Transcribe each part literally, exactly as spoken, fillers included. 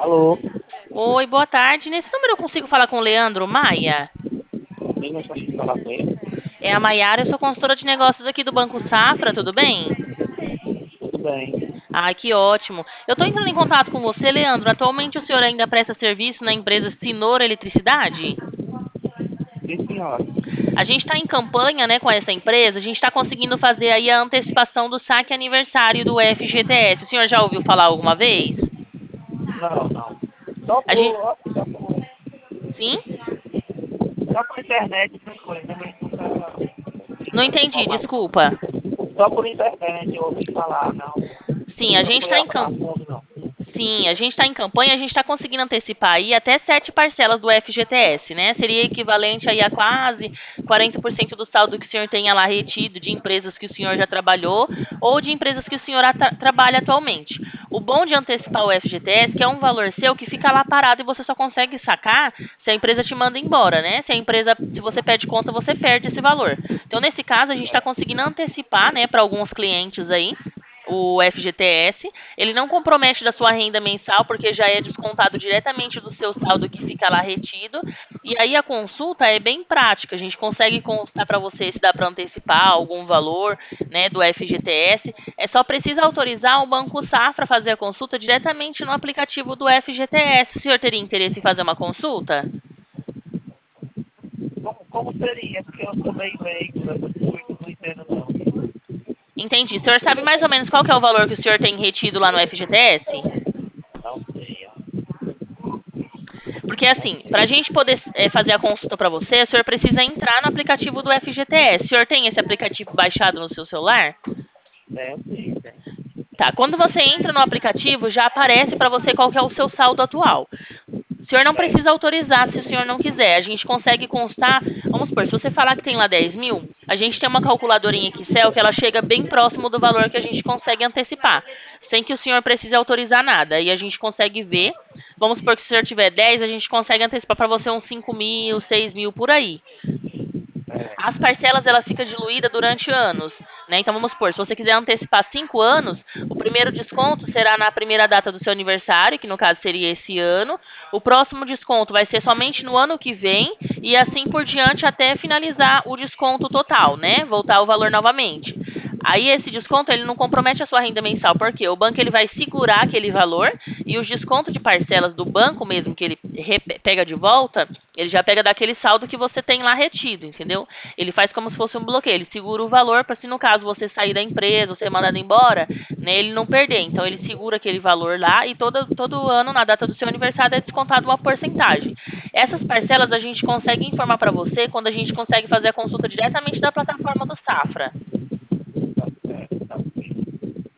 Alô, Oi, boa tarde. Nesse número eu consigo falar com o Leandro Maia? quem gostaria de falar com ele? É a Maiara, eu sou consultora de negócios aqui do Banco Safra, tudo bem? Tudo bem. Ai, que ótimo. Eu estou entrando em contato com você, Leandro. Atualmente o senhor ainda presta serviço na empresa Sinor Eletricidade? Sim, senhora. A gente está em campanha, né, com essa empresa. A gente está conseguindo fazer aí a antecipação do saque aniversário do F G T S. O senhor já ouviu falar alguma vez? Não, não. Só A gente... por, só por, Sim? só por internet, essas coisas, mas nunca Não tive entendi, informação. desculpa. Só por internet eu ouvi falar, não. Sim, a Nunca gente fui está a, em a campanha. fundo, não. Sim, a gente está em campanha, a gente está conseguindo antecipar aí até sete parcelas do F G T S, né? Seria equivalente aí a quase quarenta por cento do saldo que o senhor tenha lá retido de empresas que o senhor já trabalhou ou de empresas que o senhor atra- trabalha atualmente. O bom de antecipar o F G T S é que é um valor seu que fica lá parado e você só consegue sacar se a empresa te manda embora, né? Se a empresa, se você pede conta, você perde esse valor. Então, nesse caso, a gente está conseguindo antecipar, né, para alguns clientes aí o F G T S. Ele não compromete da sua renda mensal, porque já é descontado diretamente do seu saldo que fica lá retido. E aí a consulta é bem prática. A gente consegue consultar para você se dá para antecipar algum valor, né, do F G T S. É só precisa autorizar o Banco Safra a fazer a consulta diretamente no aplicativo do F G T S. O senhor teria interesse em fazer uma consulta? Como, como seria? Porque eu sou bem leigo, essas coisas, não entendo, não. Entendi. O senhor sabe mais ou menos qual que é o valor que o senhor tem retido lá no F G T S? Não sei, ó. Porque, Não assim, para a sei. gente poder é, fazer a consulta para você, o senhor precisa entrar no aplicativo do F G T S. O senhor tem esse aplicativo baixado no seu celular? É, eu sei, tem. Tá. Quando você entra no aplicativo, já aparece para você qual que é o seu saldo atual. O senhor não Certo. precisa autorizar se o senhor não quiser. A gente consegue constar. Vamos supor, se você falar que tem lá dez mil, a gente tem uma calculadora em Excel que ela chega bem próximo do valor que a gente consegue antecipar, sem que o senhor precise autorizar nada. E a gente consegue ver. Vamos supor que se o senhor tiver dez, a gente consegue antecipar para você uns cinco mil, seis mil por aí. É, As parcelas ela fica diluída durante anos, né? Então vamos supor, se você quiser antecipar cinco anos, o primeiro desconto será na primeira data do seu aniversário, que no caso seria esse ano. O próximo desconto vai ser somente no ano que vem e assim por diante até finalizar o desconto total, né? Voltar o valor novamente. Aí esse desconto ele não compromete a sua renda mensal, porque o banco ele vai segurar aquele valor e os descontos de parcelas do banco mesmo que ele pega de volta, ele já pega daquele saldo que você tem lá retido, entendeu? Ele faz como se fosse um bloqueio, ele segura o valor para se no caso você sair da empresa, você ser mandado embora, né, ele não perder. Então ele segura aquele valor lá e todo, todo ano, na data do seu aniversário, é descontado uma porcentagem. Essas parcelas a gente consegue informar para você quando a gente consegue fazer a consulta diretamente da plataforma do Safra. tá certo, tá ok.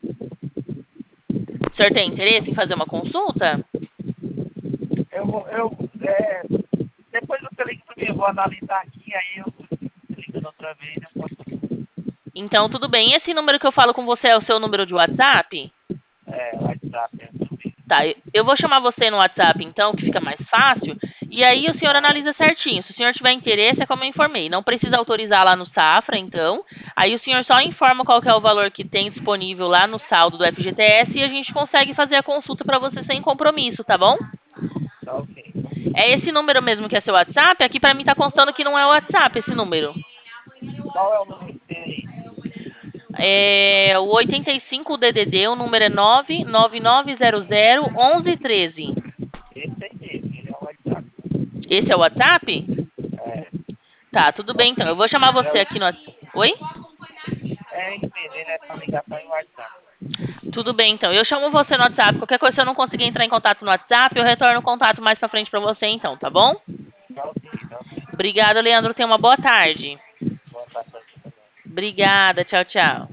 O senhor tem interesse em fazer uma consulta? Eu vou, eu, é, depois você liga pra mim, eu vou analisar aqui, aí eu ligando outra vez, eu posso, Então, tudo bem. Esse número que eu falo com você é o seu número de WhatsApp? é, WhatsApp, é, também. Tá, eu vou chamar você no WhatsApp, então, que fica mais fácil. E aí o senhor Tá, analisa certinho. Se o senhor tiver interesse, é como eu informei. Não precisa autorizar lá no Safra, então. Aí o senhor só informa qual que é o valor que tem disponível lá no saldo do F G T S e a gente consegue fazer a consulta para você sem compromisso, tá bom? tá ok. É esse número mesmo que é seu WhatsApp? Aqui para mim tá constando que não é o WhatsApp esse número. Qual é o número que tem aí? É o oitenta e cinco D D D, o número é nove nove nove zero zero um um um três. Esse aí mesmo, ele é o WhatsApp. Esse é o WhatsApp? É, Tá, tudo bem então. Eu vou chamar é, você o- aqui no WhatsApp. Oi? é isso mesmo, ele é pra ligação em WhatsApp. Tudo bem então. Eu chamo você no WhatsApp. Qualquer coisa, se eu não conseguir entrar em contato no WhatsApp, eu retorno o contato mais pra frente pra você então, tá bom? Tá ok, tá ok. Obrigada, Leandro. Tenha uma boa tarde. Boa tarde pra você também. Obrigada. Tchau, tchau.